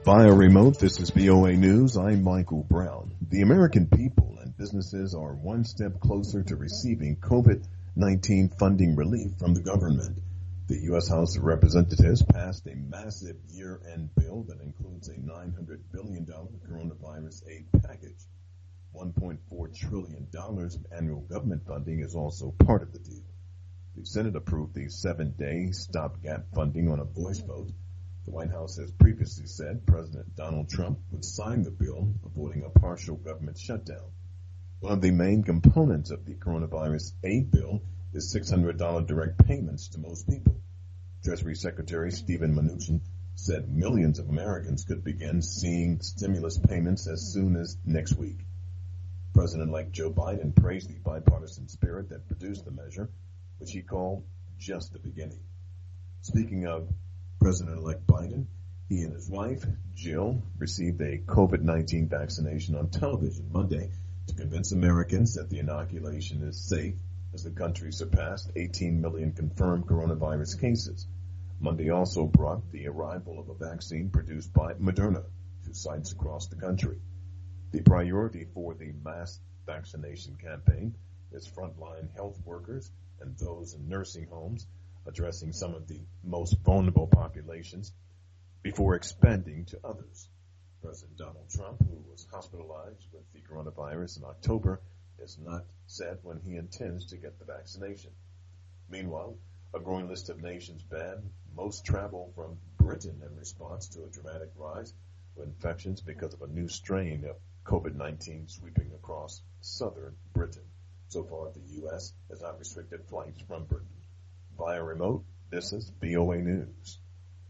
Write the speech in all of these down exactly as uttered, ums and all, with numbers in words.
Via remote, this is V O A News. I'm Michael Brown. The American people and businesses are one step closer to receiving COVID nineteen funding relief from the government. The U S House of Representatives passed a massive year-end bill that includes a nine hundred billion dollars coronavirus aid package. one point four trillion dollars of annual government funding is also part of the deal. The Senate approved the seven-day stopgap funding on a voice vote. The White House has previously said President Donald Trump would sign the bill, avoiding a partial government shutdown. One of the main components of the coronavirus aid bill is six hundred dollars direct payments to most people. Treasury Secretary Steven Mnuchin said millions of Americans could begin seeing stimulus payments as soon as next week. President-elect Joe Biden praised the bipartisan spirit that produced the measure, which he called just the beginning. Speaking of President-elect Biden, he and his wife, Jill, received a COVID nineteen vaccination on television Monday to convince Americans that the inoculation is safe as the country surpassed eighteen million confirmed coronavirus cases. Monday also brought the arrival of a vaccine produced by Moderna to sites across the country. The priority for the mass vaccination campaign is frontline health workers and those in nursing homes, addressing some of the most vulnerable populations before expanding to others. President Donald Trump, who was hospitalized with the coronavirus in October, has not said when he intends to get the vaccination. Meanwhile, a growing list of nations banned most travel from Britain in response to a dramatic rise of infections because of a new strain of COVID nineteen sweeping across southern Britain. So far, the U S has not restricted flights from Britain. Via remote, this is V O A News.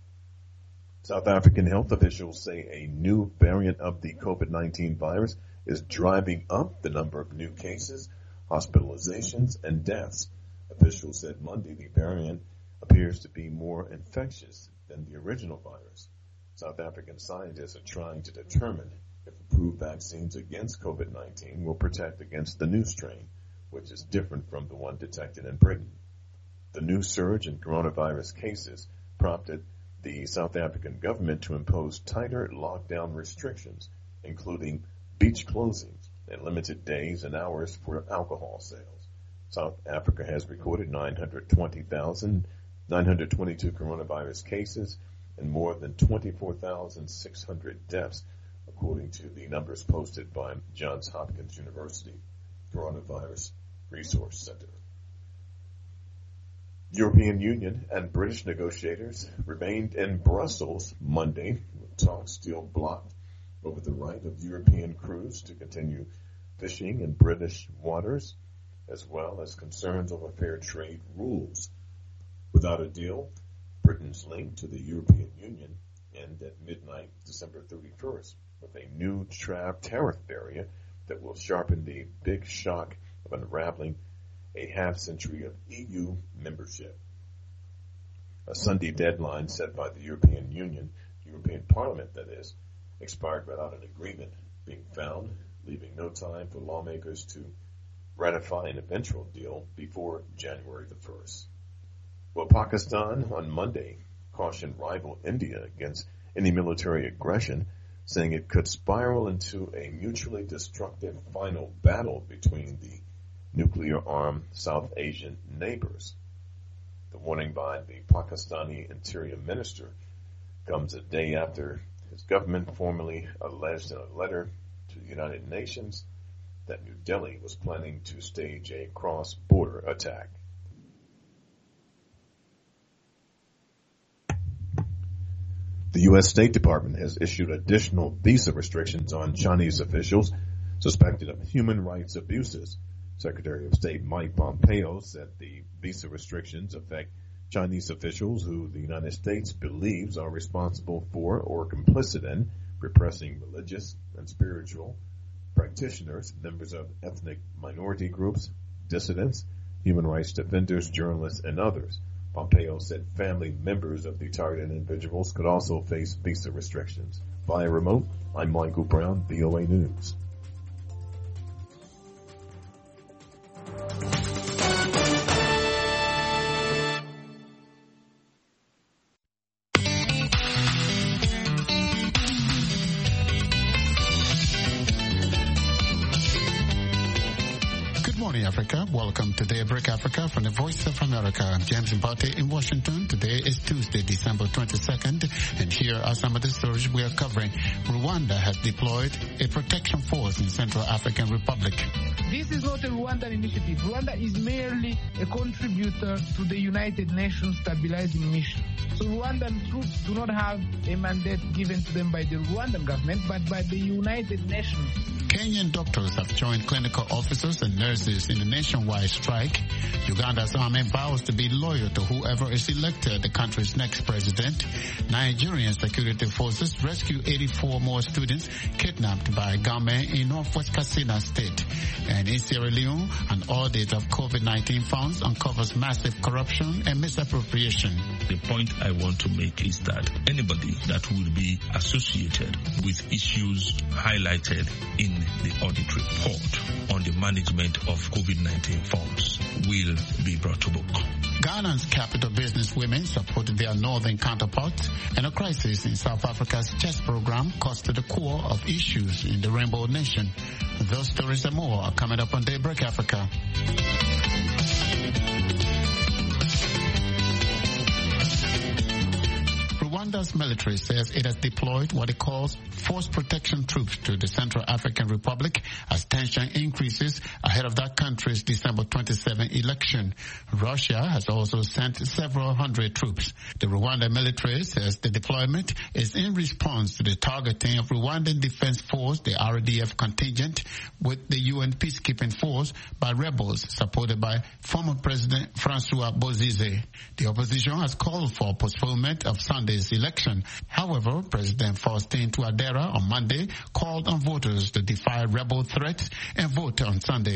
South African health officials say a new variant of the COVID nineteen virus is driving up the number of new cases, hospitalizations, and deaths. Officials said Monday the variant appears to be more infectious than the original virus. South African scientists are trying to determine if approved vaccines against COVID nineteen will protect against the new strain, which is different from the one detected in Britain. The new surge in coronavirus cases prompted the South African government to impose tighter lockdown restrictions, including beach closings and limited days and hours for alcohol sales. South Africa has recorded nine hundred twenty thousand nine hundred twenty-two coronavirus cases and more than twenty-four thousand six hundred deaths, according to the numbers posted by Johns Hopkins University Coronavirus Resource Center. European Union and British negotiators remained in Brussels Monday, with talks still blocked over the right of European crews to continue fishing in British waters, as well as concerns over fair trade rules. Without a deal, Britain's link to the European Union end at midnight, December thirty-first, with a new tra- tariff barrier that will sharpen the big shock of unraveling a half-century of E U membership. A Sunday deadline set by the European Union, European Parliament that is, expired without an agreement being found, leaving no time for lawmakers to ratify an eventual deal before January the first. Well, Pakistan on Monday cautioned rival India against any military aggression, saying it could spiral into a mutually destructive final battle between the nuclear-armed South Asian neighbors. The warning by the Pakistani Interior Minister comes a day after his government formally alleged in a letter to the United Nations that New Delhi was planning to stage a cross-border attack. The U S State Department has issued additional visa restrictions on Chinese officials suspected of human rights abuses. Secretary of State Mike Pompeo said the visa restrictions affect Chinese officials who the United States believes are responsible for or complicit in repressing religious and spiritual practitioners, members of ethnic minority groups, dissidents, human rights defenders, journalists, and others. Pompeo said family members of the targeted individuals could also face visa restrictions. Via remote, I'm Michael Brown, V O A News. Africa. Welcome to Daybreak Africa from the Voice of America. I'm James Mbate in Washington. Today is Tuesday, December twenty-second, and here are some of the stories we are covering. Rwanda has deployed a protection force in Central African Republic. This is not a Rwandan initiative. Rwanda is merely a contributor to the United Nations stabilizing mission. So Rwandan troops do not have a mandate given to them by the Rwandan government, but by the United Nations. Kenyan doctors have joined clinical officers and nurses in a nationwide strike. Uganda's army vows to be loyal to whoever is elected the country's next president. Nigerian security forces rescue eighty-four more students kidnapped by gunmen in northwest Katsina State. And in Sierra Leone, an audit of COVID nineteen funds uncovers massive corruption and misappropriation. The point I want to make is that anybody that will be associated with issues highlighted in the audit report on the management of COVID nineteen funds will be brought to book. Ghana's capital business women supported their northern counterparts, and a crisis in South Africa's chess program caused to the core of issues in the Rainbow Nation. Those stories and more are coming up on Daybreak Africa. Rwanda's military says it has deployed what it calls force protection troops to the Central African Republic as tension increases ahead of that country's December twenty-seventh election. Russia has also sent several hundred troops. The Rwanda military says the deployment is in response to the targeting of Rwandan Defense Force, the R D F contingent, with the U N peacekeeping force by rebels supported by former President Francois Bozize. The opposition has called for postponement of Sunday's election. However, President Faustin Touadera on Monday called on voters to defy rebel threats and vote on Sunday.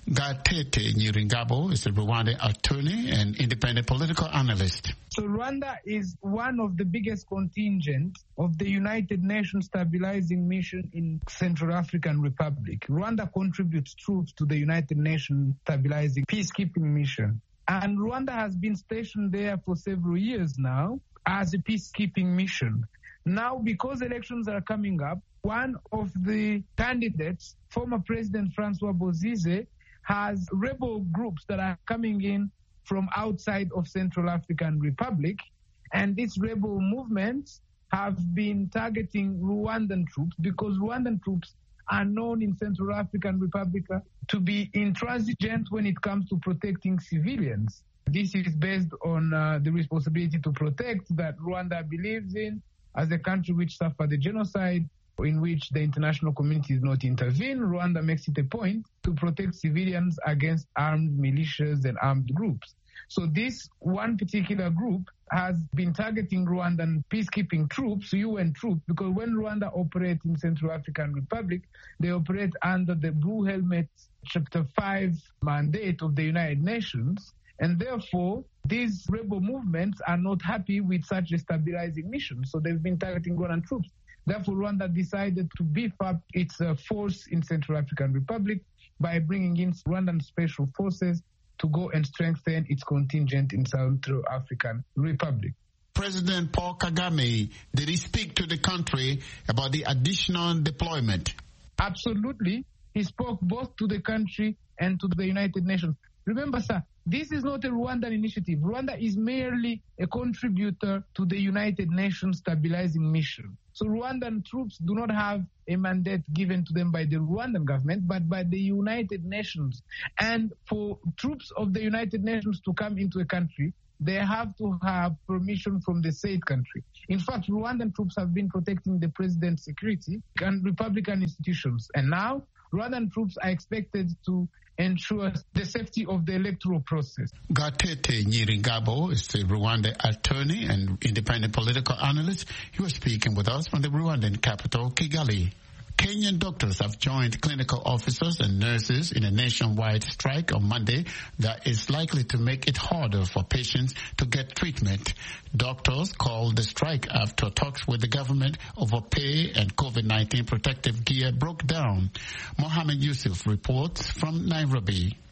Gatete Nyiringabo is a Rwandan attorney and independent political analyst. So Rwanda is one of the biggest contingent of the United Nations stabilizing mission in Central African Republic. Rwanda contributes troops to the United Nations stabilizing peacekeeping mission. And Rwanda has been stationed there for several years now as a peacekeeping mission. Now, because elections are coming up, one of the candidates, former President Francois Bozize, has rebel groups that are coming in from outside of Central African Republic, and these rebel movements have been targeting Rwandan troops because Rwandan troops are known in Central African Republic to be intransigent when it comes to protecting civilians. This is based on uh, the responsibility to protect that Rwanda believes in as a country which suffered the genocide, in which the international community did not intervene. Rwanda makes it a point to protect civilians against armed militias and armed groups. So this one particular group has been targeting Rwandan peacekeeping troops, U N troops, because when Rwanda operates in Central African Republic, they operate under the Blue Helmets Chapter five mandate of the United Nations. And therefore, these rebel movements are not happy with such a stabilizing mission. So they've been targeting Rwandan troops. Therefore, Rwanda decided to beef up its uh, force in Central African Republic by bringing in Rwandan special forces to go and strengthen its contingent in Central African Republic. President Paul Kagame, did he speak to the country about the additional deployment? Absolutely. He spoke both to the country and to the United Nations. Remember, sir, this is not a Rwandan initiative. Rwanda is merely a contributor to the United Nations stabilizing mission. So Rwandan troops do not have a mandate given to them by the Rwandan government, but by the United Nations. And for troops of the United Nations to come into a country, they have to have permission from the said country. In fact, Rwandan troops have been protecting the president's security and Republican institutions. And now, Rwandan troops are expected to ensure the safety of the electoral process. Gatete Nyiringabo is the Rwandan attorney and independent political analyst. He was speaking with us from the Rwandan capital, Kigali. Kenyan doctors have joined clinical officers and nurses in a nationwide strike on Monday that is likely to make it harder for patients to get treatment. Doctors called the strike after talks with the government over pay and COVID nineteen protective gear broke down. Mohammed Yusuf reports from Nairobi.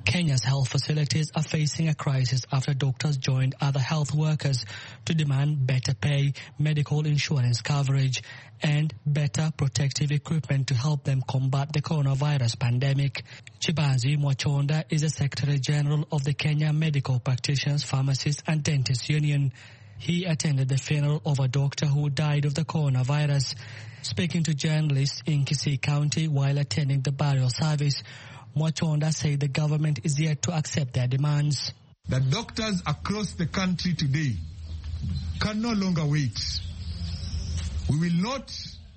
Kenya's health facilities are facing a crisis after doctors joined other health workers to demand better pay, medical insurance coverage, and better protective equipment to help them combat the coronavirus pandemic. Chibanzi Mwachonda is the Secretary General of the Kenya Medical Practitioners, Pharmacists and Dentists Union. He attended the funeral of a doctor who died of the coronavirus. Speaking to journalists in Kisii County while attending the burial service, Mwachonda said the government is yet to accept their demands. The doctors across the country today can no longer wait. We will not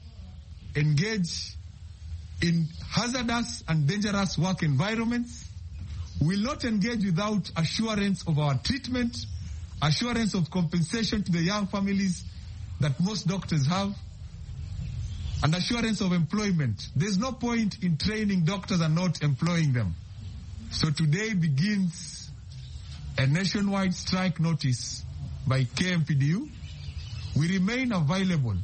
engage in hazardous and dangerous work environments. We will not engage without assurance of our treatment, assurance of compensation to the young families that most doctors have, and assurance of employment. There's no point in training doctors and not employing them. So today begins a nationwide strike notice by K M P D U. We remain available.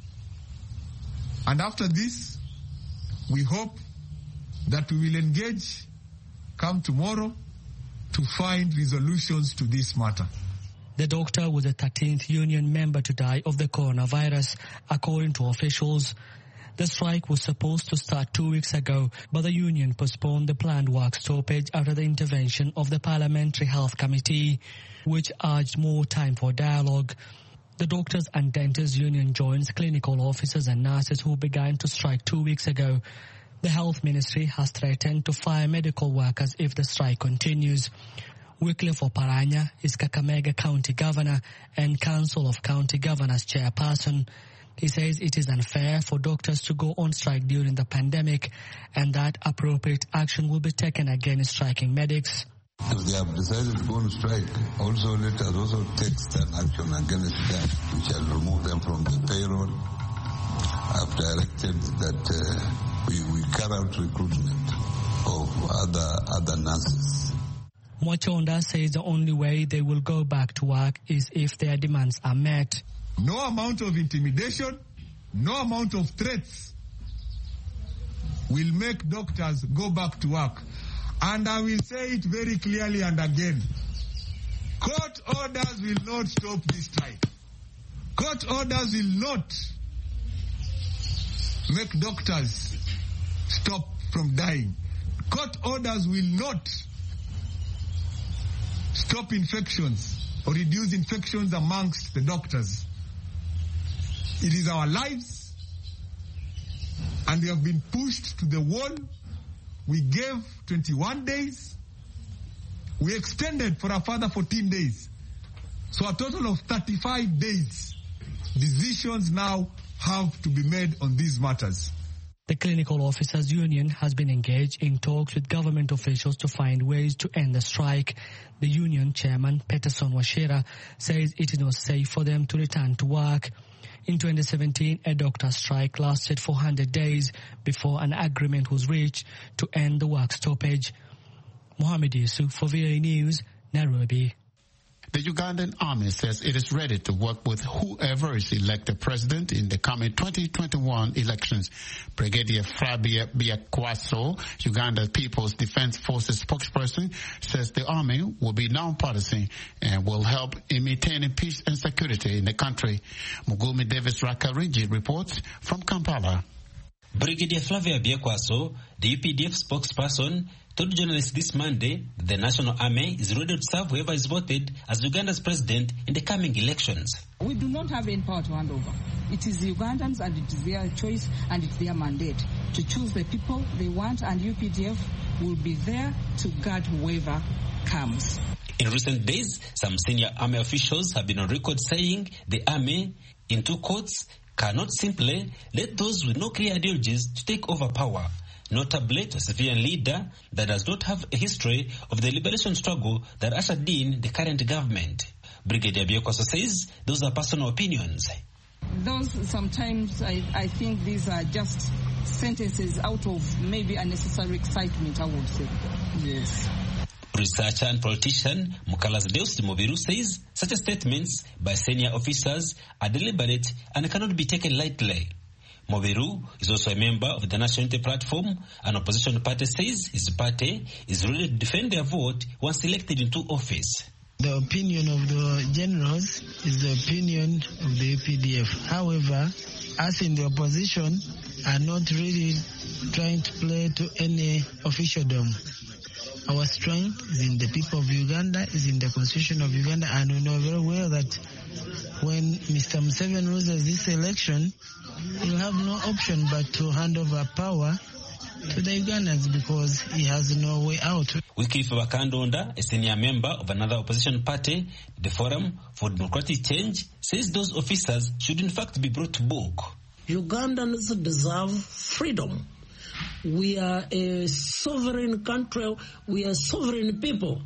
And after this, we hope that we will engage, come tomorrow, to find resolutions to this matter. The doctor was the thirteenth union member to die of the coronavirus, according to officials. The strike was supposed to start two weeks ago, but the union postponed the planned work stoppage after the intervention of the Parliamentary Health Committee, which urged more time for dialogue. The Doctors and Dentists Union joins clinical officers and nurses who began to strike two weeks ago. The Health Ministry has threatened to fire medical workers if the strike continues. Wycliffe Oparanya is Kakamega County Governor and Council of County Governors Chairperson. He says it is unfair for doctors to go on strike during the pandemic and that appropriate action will be taken against striking medics. If they have decided to go on strike, also let us also take stern action against them. We shall remove them from the payroll. I've directed that uh, we, we carry out recruitment of other, other nurses. Mwachonda says the only way they will go back to work is if their demands are met. No amount of intimidation, no amount of threats will make doctors go back to work. And I will say it very clearly and again. Court orders will not stop this strike. Court orders will not make doctors stop from dying. Court orders will not stop infections or reduce infections amongst the doctors. It is our lives, and we have been pushed to the wall. We gave twenty-one days. We extended for a further fourteen days. So a total of thirty-five days. Decisions now have to be made on these matters. The Clinical Officers Union has been engaged in talks with government officials to find ways to end the strike. The union chairman, Peterson Washira, says it is not safe for them to return to work. In twenty seventeen, a doctor strike lasted four hundred days before an agreement was reached to end the work stoppage. Mohammed Yusuf for V A News, Nairobi. The Ugandan army says it is ready to work with whoever is elected president in the coming twenty twenty-one elections. Brigadier Flavia Biakwaso, Uganda People's Defense Forces spokesperson, says the army will be non-partisan and will help in maintaining peace and security in the country. Mugumi Davis Rakarinji reports from Kampala. Brigadier Flavia Biakwaso, the U P D F spokesperson, told journalists this Monday that the National Army is ready to serve whoever is voted as Uganda's president in the coming elections. We do not have any power to hand over. It is the Ugandans and it is their choice and it's their mandate to choose the people they want, and U P D F will be there to guard whoever comes. In recent days, some senior army officials have been on record saying the army, in two quotes, cannot simply let those with no clear ideologies to take over power. Notably, to a civilian leader that does not have a history of the liberation struggle that ushered in the current government. Brigadier Biakwaso says those are personal opinions. Those sometimes I, I think these are just sentences out of maybe unnecessary excitement, I would say. Yes. Researcher and politician Mukalas Deus Mobiru says such statements by senior officers are deliberate and cannot be taken lightly. Moberu is also a member of the National Unity Platform. An opposition party says his party is ready to defend their vote once elected into office. The opinion of the generals is the opinion of the A P D F. However, us in the opposition are not really trying to play to any officialdom. Our strength is in the people of Uganda, is in the constitution of Uganda, and we know very well that when Mister Museveni loses this election, he'll have no option but to hand over power to the Ugandans because he has no way out. Wycliffe Bakandonda, a senior member of another opposition party, the Forum for Democratic Change, says those officers should in fact be brought to book. Ugandans deserve freedom. We are a sovereign country. We are sovereign people.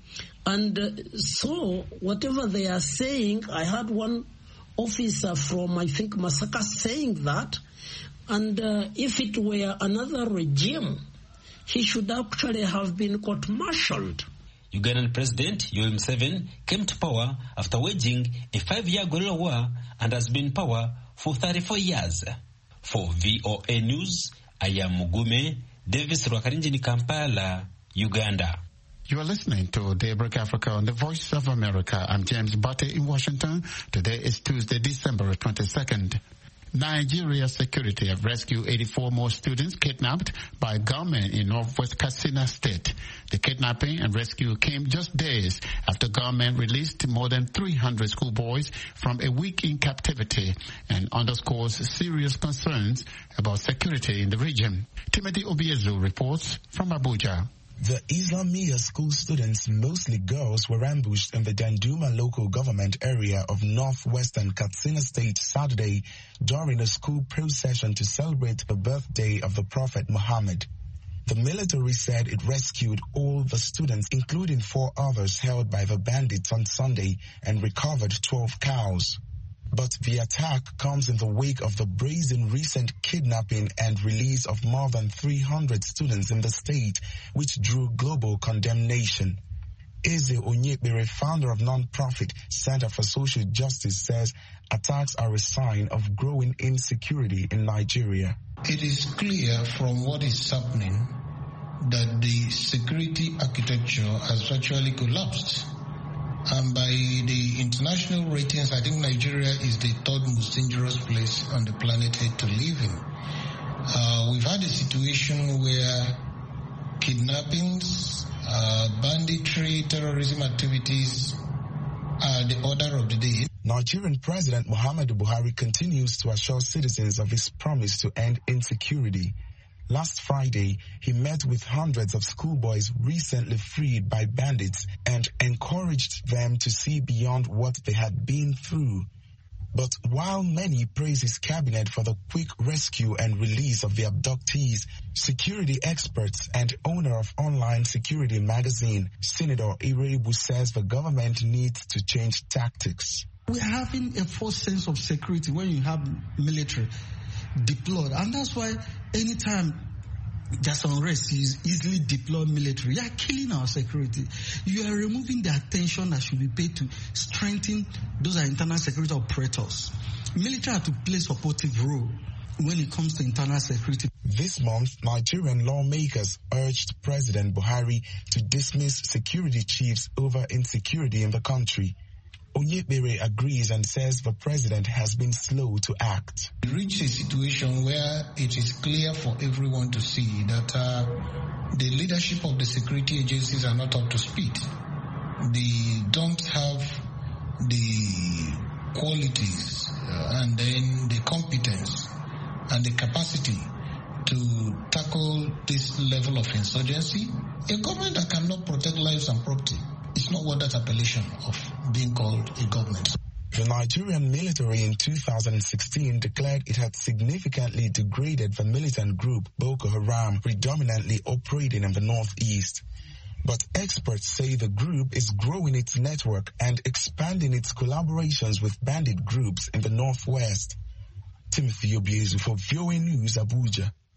And uh, so whatever they are saying, I had one officer from, I think, Masaka saying that, and uh, if it were another regime, he should actually have been court-martialed. Ugandan President Yoweri Museveni came to power after waging a five-year guerrilla war and has been in power for thirty-four years. For V O A News, I am Mugume Davis Rwakarinjini, Kampala, Uganda. You are listening to Daybreak Africa on the Voice of America. I'm James Butte in Washington. Today is Tuesday, December twenty-second. Nigeria security have rescued eighty-four more students kidnapped by gunmen in northwest Katsina State. The kidnapping and rescue came just days after gunmen released more than three hundred schoolboys from a week in captivity and underscores serious concerns about security in the region. Timothy Obiezu reports from Abuja. The Islamia school students, mostly girls, were ambushed in the Danduma local government area of northwestern Katsina State Saturday during a school procession to celebrate the birthday of the Prophet Muhammad. The military said it rescued all the students, including four others held by the bandits on Sunday, and recovered twelve cows. But the attack comes in the wake of the brazen recent kidnapping and release of more than three hundred students in the state, which drew global condemnation. Eze Onyekbere, founder of non-profit Center for Social Justice, says attacks are a sign of growing insecurity in Nigeria. It is clear from what is happening that the security architecture has virtually collapsed. And by the international ratings, I think Nigeria is the third most dangerous place on the planet to live in. Uh, we've had a situation where kidnappings, uh, banditry, terrorism activities are the order of the day. Nigerian President Muhammadu Buhari continues to assure citizens of his promise to end insecurity. Last Friday, he met with hundreds of schoolboys recently freed by bandits and encouraged them to see beyond what they had been through. But while many praise his cabinet for the quick rescue and release of the abductees, security experts and owner of online security magazine, Senator Irebu, says the government needs to change tactics. We're having a false sense of security when you have military deployed, and that's why anytime there's unrest, you easily deploy military. You are killing our security. You are removing the attention that should be paid to strengthen those are internal security operators. Military have to play supportive role when it comes to internal security. This month, Nigerian lawmakers urged President Buhari to dismiss security chiefs over insecurity in the country. Onyekbere agrees and says the president has been slow to act. We reached a situation where it is clear for everyone to see that uh, the leadership of the security agencies are not up to speed. They don't have the qualities uh, and then the competence and the capacity to tackle this level of insurgency. A government that cannot protect lives and property is not worth that appellation of being called a government. The Nigerian military in two thousand sixteen declared it had significantly degraded the militant group Boko Haram, predominantly operating in the northeast. But experts say the group is growing its network and expanding its collaborations with bandit groups in the northwest. Timothy Obiezu for V O A News, Abuja.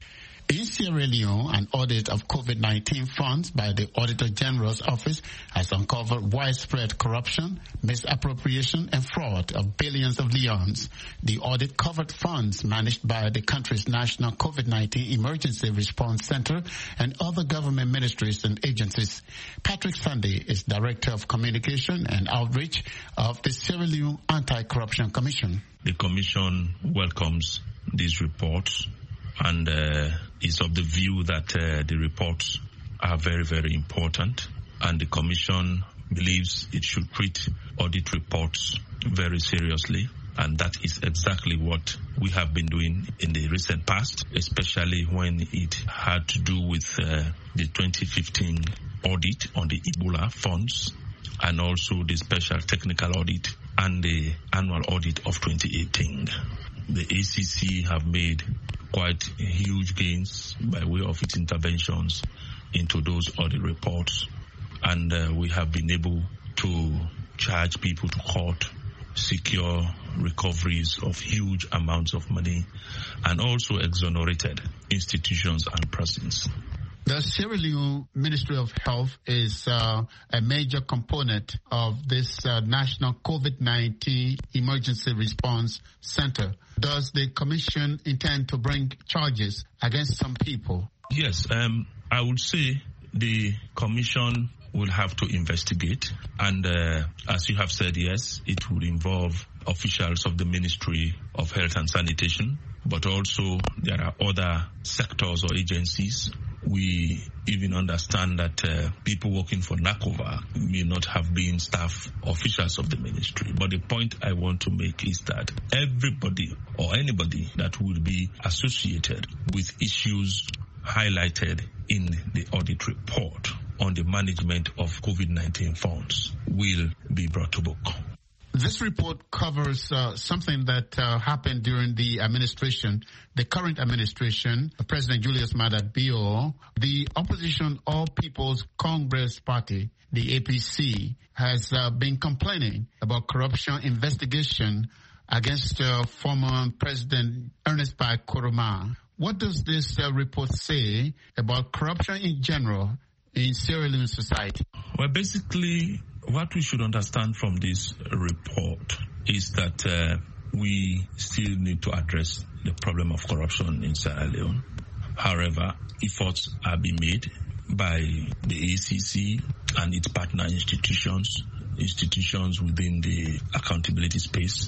In Sierra Leone, an audit of COVID nineteen funds by the Auditor General's Office has uncovered widespread corruption, misappropriation, and fraud of billions of leones. The audit covered funds managed by the country's National COVID nineteen Emergency Response Center and other government ministries and agencies. Patrick Sunday is Director of Communication and Outreach of the Sierra Leone Anti-Corruption Commission. The Commission welcomes these reports and uh, is of the view that uh, the reports are very, very important, and the Commission believes it should treat audit reports very seriously, and that is exactly what we have been doing in the recent past, especially when it had to do with uh, the twenty fifteen audit on the Ebola funds, and also the special technical audit and the annual audit of twenty eighteen. The A C C have made quite huge gains by way of its interventions into those audit reports, and uh, we have been able to charge people to court, secure recoveries of huge amounts of money, and also exonerated institutions and persons. The Sierra Leone Ministry of Health is uh, a major component of this uh, National COVID nineteen Emergency Response Center. Does the Commission intend to bring charges against some people? Yes, um, I would say the Commission will have to investigate, and uh, as you have said, yes, it would involve officials of the Ministry of Health and Sanitation, but also there are other sectors or agencies. We even understand that uh, people working for NACOVA may not have been staff officials of the ministry. But the point I want to make is that everybody or anybody that will be associated with issues highlighted in the audit report on the management of COVID nineteen funds will be brought to book. This report covers uh, something that uh, happened during the administration, the current administration, President Julius Maada Bio. The opposition All People's Congress Party, the A P C, has uh, been complaining about corruption investigation against uh, former President Ernest Bai Koroma. What does this uh, report say about corruption in general in Sierra Leone society? Well, basically, what we should understand from this report is that uh, we still need to address the problem of corruption in Sierra Leone. However, efforts are being made by the A C C and its partner institutions, institutions within the accountability space,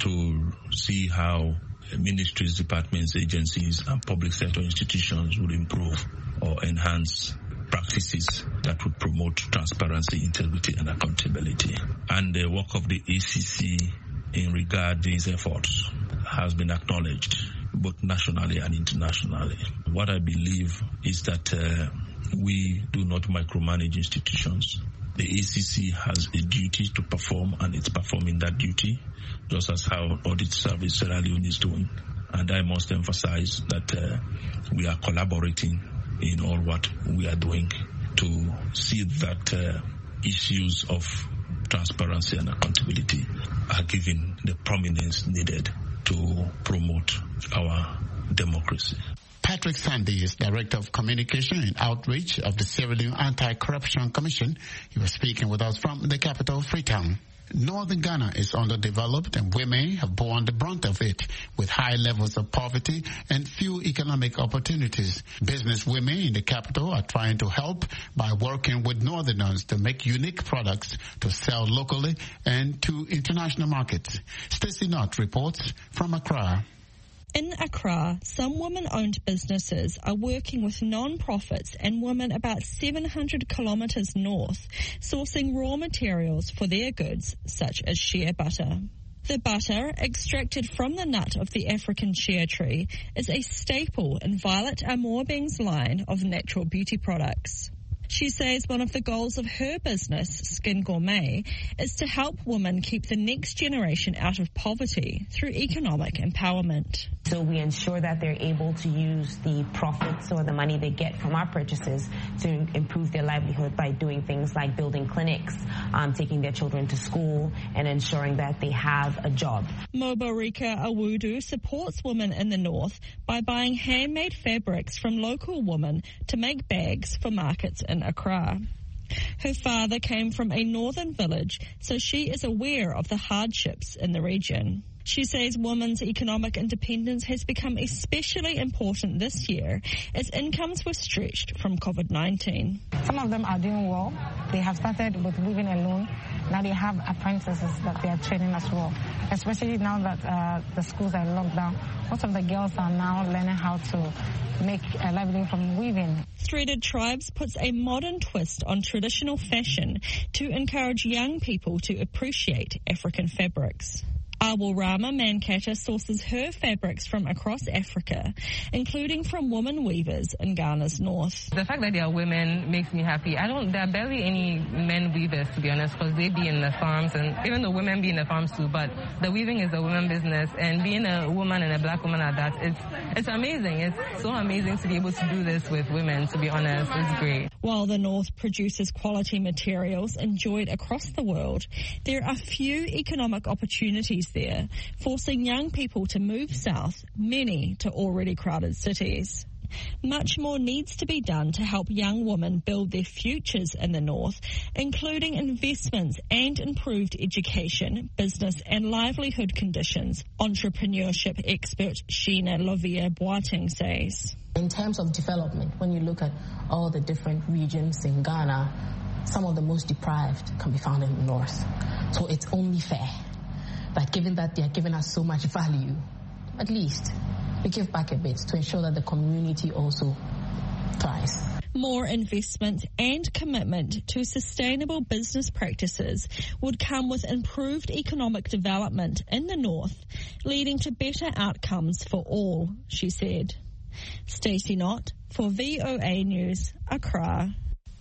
to see how ministries, departments, agencies, and public sector institutions would improve or enhance practices that would promote transparency, integrity, and accountability. And the work of the A C C in regard to these efforts has been acknowledged both nationally and internationally. What I believe is that uh, we do not micromanage institutions. The A C C has a duty to perform, and it's performing that duty, just as how Audit Service Sierra Leone is doing. And I must emphasize that uh, we are collaborating in all what we are doing to see that uh, issues of transparency and accountability are given the prominence needed to promote our democracy. Patrick Sunday is Director of Communication and Outreach of the Sierra Leone Anti-Corruption Commission. He was speaking with us from the capital, Freetown. Northern Ghana is underdeveloped, and women have borne the brunt of it, with high levels of poverty and few economic opportunities. Business women in the capital are trying to help by working with Northerners to make unique products to sell locally and to international markets. Stacey Knott reports from Accra. In Accra, some women-owned businesses are working with non-profits and women about seven hundred kilometres north, sourcing raw materials for their goods, such as shea butter. The butter, extracted from the nut of the African shea tree, is a staple in Violet Amorbing's line of natural beauty products. She says one of the goals of her business, Skin Gourmet, is to help women keep the next generation out of poverty through economic empowerment. So we ensure that they're able to use the profits or the money they get from our purchases to improve their livelihood by doing things like building clinics, um, taking their children to school, and ensuring that they have a job. Mobarika Awudu supports women in the north by buying handmade fabrics from local women to make bags for markets in Accra. Her father came from a northern village, so she is aware of the hardships in the region. She says women's economic independence has become especially important this year as incomes were stretched from COVID nineteen. Some of them are doing well. They have started with weaving alone. Now they have apprentices that they are training as well, especially now that uh, the schools are locked down. Most of the girls are now learning how to make a livelihood from weaving. Threaded Tribes puts a modern twist on traditional fashion to encourage young people to appreciate African fabrics. Awurama Mankata sources her fabrics from across Africa, including from women weavers in Ghana's north. The fact that there are women makes me happy. I don't. There are barely any men weavers, to be honest, because they be in the farms, and even though women be in the farms too. But the weaving is a women business, and being a woman and a black woman at that, it's it's amazing. It's so amazing to be able to do this with women. To be honest, it's great. While the north produces quality materials enjoyed across the world, there are few economic opportunities there, forcing young people to move south, many to already crowded cities. Much more needs to be done to help young women build their futures in the north, including investments and improved education, business and livelihood conditions, entrepreneurship expert Sheena Lovia Boateng says. In terms of development, when you look at all the different regions in Ghana, some of the most deprived can be found in the north. So it's only fair that given that they are giving us so much value, at least we give back a bit to ensure that the community also thrives. More investment and commitment to sustainable business practices would come with improved economic development in the north, leading to better outcomes for all, she said. Stacey Knott for V O A News, Accra.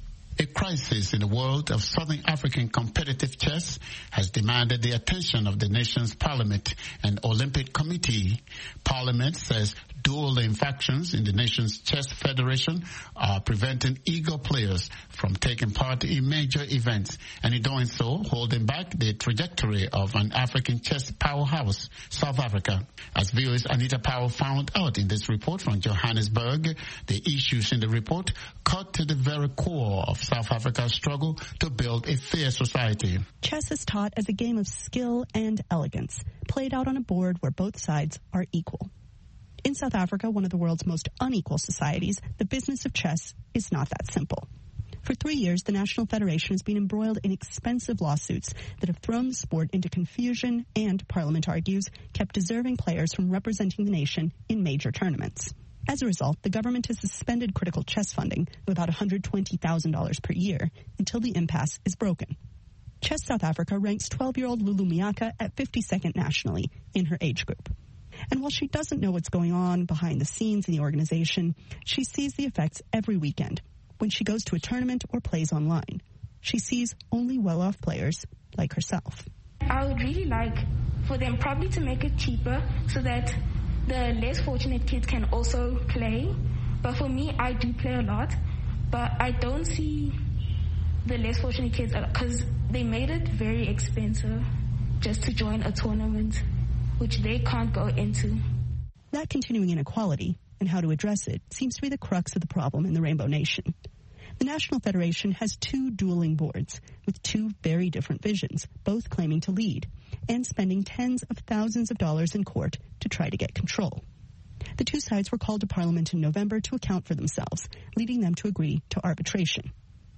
A crisis in the world of Southern African competitive chess has demanded the attention of the nation's parliament and Olympic Committee. Parliament says dueling factions in the nation's chess federation are preventing eager players from taking part in major events, and in doing so, holding back the trajectory of an African chess powerhouse, South Africa. As V O A's Anita Powell found out in this report from Johannesburg, the issues in the report cut to the very core of South Africa's struggle to build a fair society. Chess is taught as a game of skill and elegance, played out on a board where both sides are equal. In South Africa, one of the world's most unequal societies, the business of chess is not that simple. For three years, the National Federation has been embroiled in expensive lawsuits that have thrown the sport into confusion and, Parliament argues, kept deserving players from representing the nation in major tournaments. As a result, the government has suspended critical chess funding of about one hundred twenty thousand dollars per year until the impasse is broken. Chess South Africa ranks twelve-year-old Lulu Miaka at fifty-second nationally in her age group. And while she doesn't know what's going on behind the scenes in the organization, she sees the effects every weekend when she goes to a tournament or plays online. She sees only well-off players like herself. I would really like for them probably to make it cheaper so that the less fortunate kids can also play. But for me, I do play a lot, but I don't see the less fortunate kids because they made it very expensive just to join a tournament, which they can't go into. That continuing inequality and how to address it seems to be the crux of the problem in the Rainbow Nation. The National Federation has two dueling boards with two very different visions, both claiming to lead, and spending tens of thousands of dollars in court to try to get control. The two sides were called to Parliament in November to account for themselves, leading them to agree to arbitration.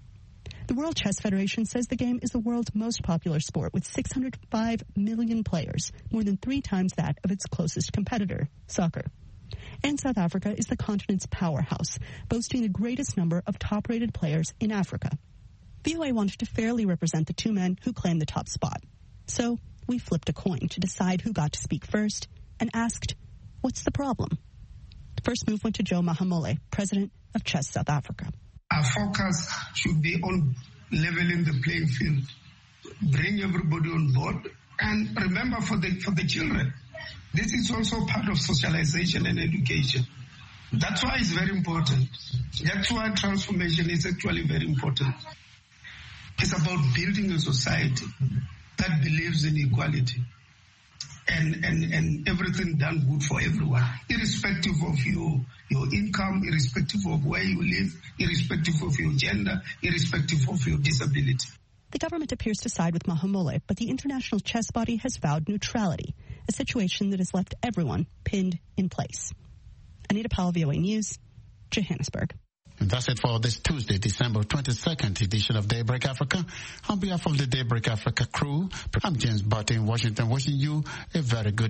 The World Chess Federation says the game is the world's most popular sport with six hundred five million players, more than three times that of its closest competitor, soccer. And South Africa is the continent's powerhouse, boasting the greatest number of top-rated players in Africa. V O A wanted to fairly represent the two men who claimed the top spot. So we flipped a coin to decide who got to speak first and asked, what's the problem? The first move went to Joe Mahamole, president of Chess South Africa. Our focus should be on leveling the playing field, bring everybody on board, and remember for the for the children, this is also part of socialization and education. That's why it's very important. That's why transformation is actually very important. It's about building a society that believes in equality and, and, and everything done good for everyone, irrespective of your, your income, irrespective of where you live, irrespective of your gender, irrespective of your disability. The government appears to side with Mahumole, but the International Chess Body has vowed neutrality, a situation that has left everyone pinned in place. Anita Powell, V O A News, Johannesburg. And that's it for this Tuesday, December twenty-second edition of Daybreak Africa. On behalf of the Daybreak Africa crew, I'm James Barton in Washington, wishing you a very good